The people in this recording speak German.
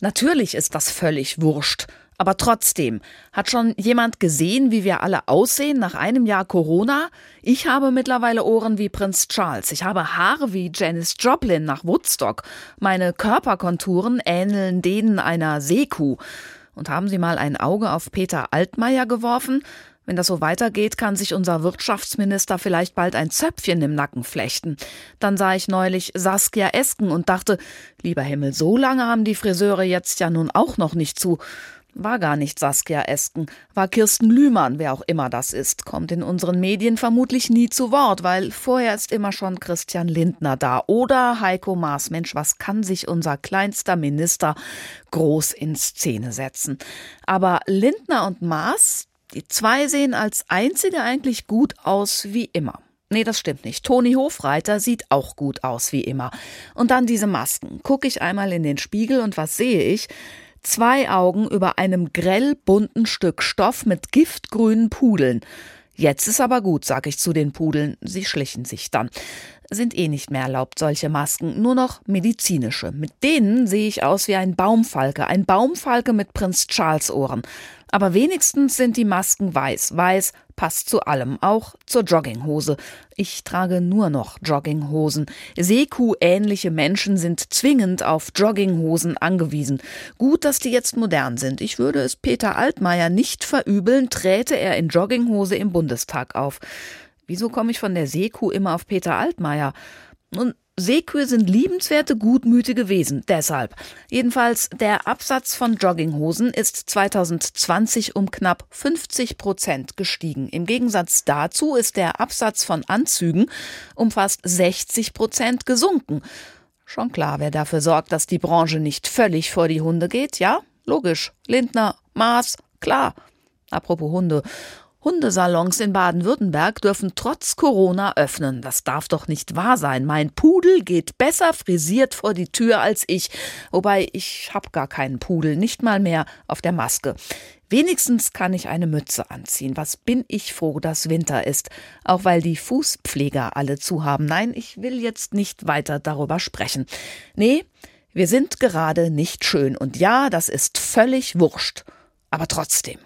Natürlich ist das völlig wurscht. Aber trotzdem, hat schon jemand gesehen, wie wir alle aussehen nach einem Jahr Corona? Ich habe mittlerweile Ohren wie Prinz Charles. Ich habe Haare wie Janis Joplin nach Woodstock. Meine Körperkonturen ähneln denen einer Seekuh. Und haben Sie mal ein Auge auf Peter Altmaier geworfen? Wenn das so weitergeht, kann sich unser Wirtschaftsminister vielleicht bald ein Zöpfchen im Nacken flechten. Dann sah ich neulich Saskia Esken und dachte, lieber Himmel, so lange haben die Friseure jetzt ja nun auch noch nicht zu. War gar nicht Saskia Esken, war Kirsten Lühmann, wer auch immer das ist, kommt in unseren Medien vermutlich nie zu Wort, weil vorher ist immer schon Christian Lindner da oder Heiko Maas. Mensch, was kann sich unser kleinster Minister groß in Szene setzen? Aber Lindner und Maas, die zwei sehen als einzige eigentlich gut aus wie immer. Nee, das stimmt nicht. Toni Hofreiter sieht auch gut aus wie immer. Und dann diese Masken. Gucke ich einmal in den Spiegel und was sehe ich? 2 Augen über einem grell bunten Stück Stoff mit giftgrünen Pudeln. Jetzt ist aber gut, sag ich zu den Pudeln. Sie schlichen sich dann. Sind nicht mehr erlaubt, solche Masken, nur noch medizinische. Mit denen sehe ich aus wie ein Baumfalke mit Prinz Charles Ohren. Aber wenigstens sind die Masken weiß. Weiß passt zu allem, auch zur Jogginghose. Ich trage nur noch Jogginghosen. Seekuh-ähnliche Menschen sind zwingend auf Jogginghosen angewiesen. Gut, dass die jetzt modern sind. Ich würde es Peter Altmaier nicht verübeln, träte er in Jogginghose im Bundestag auf. Wieso komme ich von der Seekuh immer auf Peter Altmaier? Nun, Seekühe sind liebenswerte, gutmütige Wesen, deshalb. Jedenfalls, der Absatz von Jogginghosen ist 2020 um knapp 50% gestiegen. Im Gegensatz dazu ist der Absatz von Anzügen um fast 60% gesunken. Schon klar, wer dafür sorgt, dass die Branche nicht völlig vor die Hunde geht, ja? Logisch. Lindner, Maas, klar. Apropos Hunde. Hundesalons in Baden-Württemberg dürfen trotz Corona öffnen. Das darf doch nicht wahr sein. Mein Pudel geht besser frisiert vor die Tür als ich. Wobei, ich habe gar keinen Pudel, nicht mal mehr auf der Maske. Wenigstens kann ich eine Mütze anziehen. Was bin ich froh, dass Winter ist. Auch weil die Fußpfleger alle zu haben. Nein, ich will jetzt nicht weiter darüber sprechen. Nee, wir sind gerade nicht schön. Und ja, das ist völlig wurscht. Aber trotzdem.